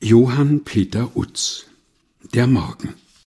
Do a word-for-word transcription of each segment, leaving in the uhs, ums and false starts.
Johann Peter Utz. Der Morgen.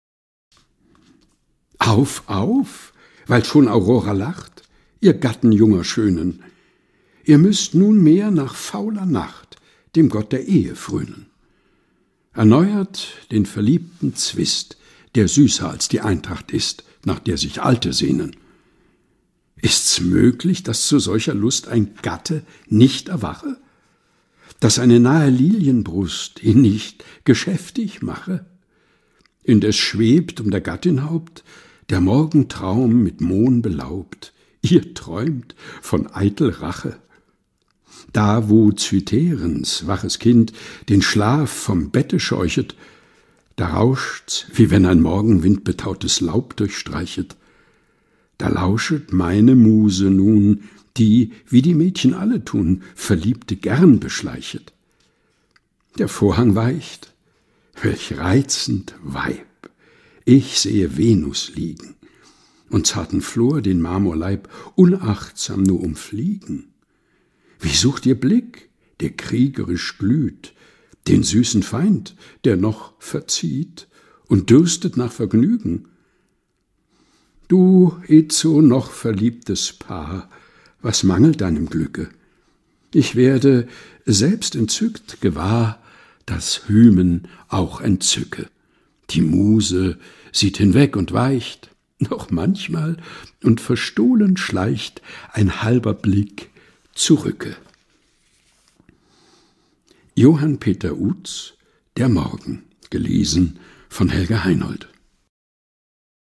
Auf, auf, weil schon Aurora lacht, ihr Gatten junger Schönen. Ihr müsst nunmehr nach fauler Nacht dem Gott der Ehe frönen. Erneuert den verliebten Zwist, der süßer als die Eintracht ist, nach der sich Alte sehnen. Ist's möglich, dass zu solcher Lust ein Gatte nicht erwache? Dass eine nahe Lilienbrust ihn nicht geschäftig mache? Indes schwebt um der Gattin Haupt der Morgentraum mit Mohn belaubt, ihr träumt von eitel Rache. Da, wo Cytherens waches Kind den Schlaf vom Bette scheuchet, da rauscht's, wie wenn ein Morgenwind betautes Laub durchstreichet. Da lauschet meine Muse nun, die, wie die Mädchen alle tun, Verliebte gern beschleichet. Der Vorhang weicht, welch reizend Weib! Ich sehe Venus liegen und zarten Flor den Marmorleib unachtsam nur umfliegen. Wie sucht ihr Blick, der kriegerisch glüht, den süßen Feind, der noch verzieht und dürstet nach Vergnügen? Du itzo noch verliebtes Paar, was mangelt deinem Glücke? Ich werde selbst entzückt gewahr, dass Hymen auch entzücke. Die Muse sieht hinweg und weicht, noch manchmal und verstohlen schleicht ein halber Blick zurücke. Johann Peter Utz, Der Morgen, gelesen von Helga Heinold.